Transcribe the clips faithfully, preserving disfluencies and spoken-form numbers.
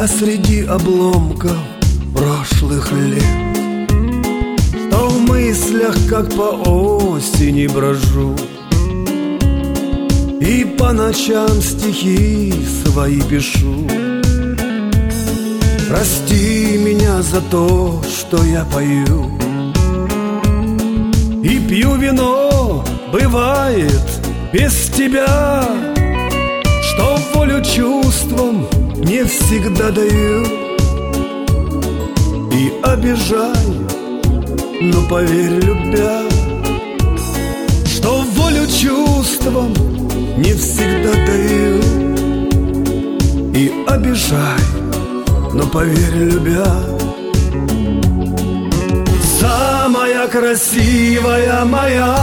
Я среди обломков прошлых лет, что в мыслях, как по осени, брожу, и по ночам стихи свои пишу. Прости меня за то, что я пою и пью вино, бывает, без тебя, что волю чувствам не всегда даю и обижаю, но поверь, любя, что волю чувствам не всегда даю и обижаю, но поверь, любя. Самая красивая моя,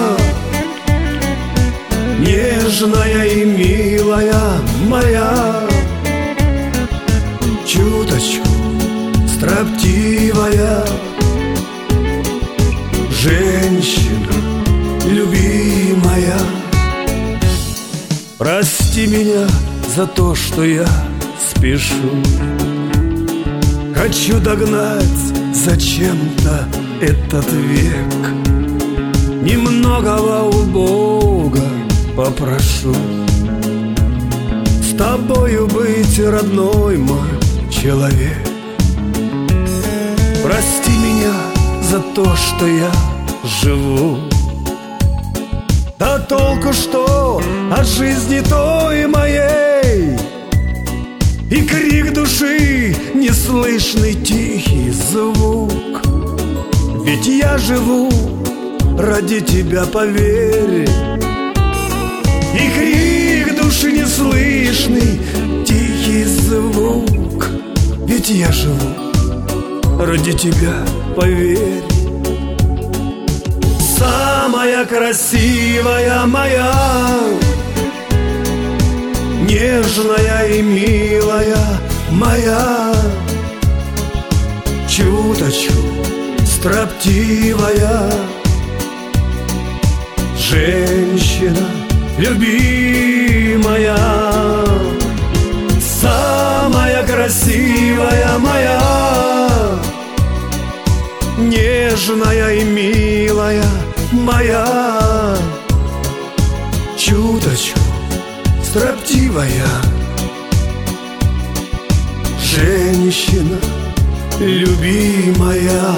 нежная и милая моя, чуточку строптивая женщина, любимая. Прости меня за то, что я спешу, хочу догнать зачем-то этот век. Немногого у Бога попрошу, с тобою быть, родной мой человек. Прости меня за то, что я живу. Да толку что от жизни той моей, и крик души, неслышный тихий звук. Ведь я живу ради тебя, поверь. И крик души, неслышный тихий звук. Ведь я живу ради тебя, поверь. Самая красивая моя, нежная и милая моя, чуточку строптивая женщина, любимая. Самая красивая моя, нежная и милая моя, чуточку строптивая женщина, любимая.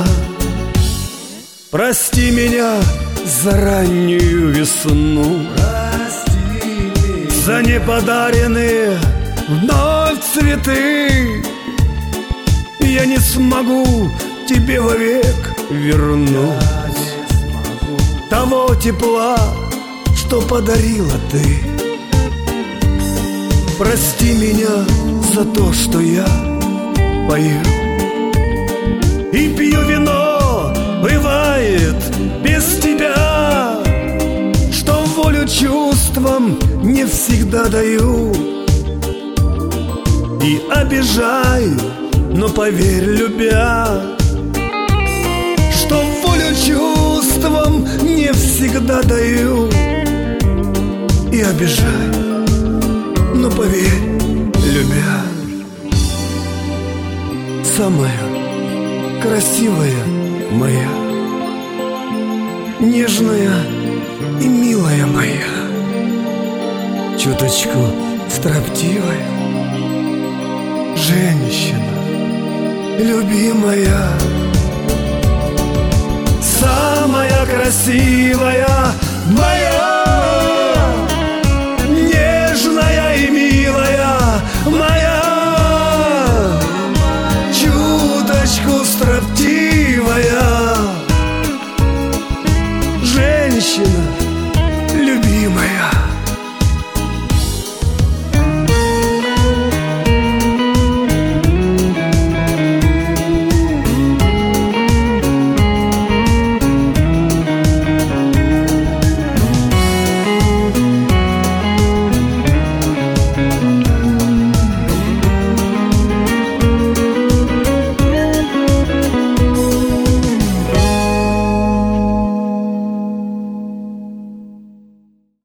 Прости меня за раннюю весну, прости, за неподаренные вновь цветы. Я не смогу тебе вовек вернуть того тепла, что подарила ты. Прости меня за то, что я пою и пью вино, бывает, без тебя, что волю чувствам не всегда даю и обижаю, но поверь, любя, что волю чувствам не всегда даю и обижаю, но поверь, любя. Самая красивая моя, нежная и милая моя, чуточку строптивая женщина, любимая. Самая красивая моя,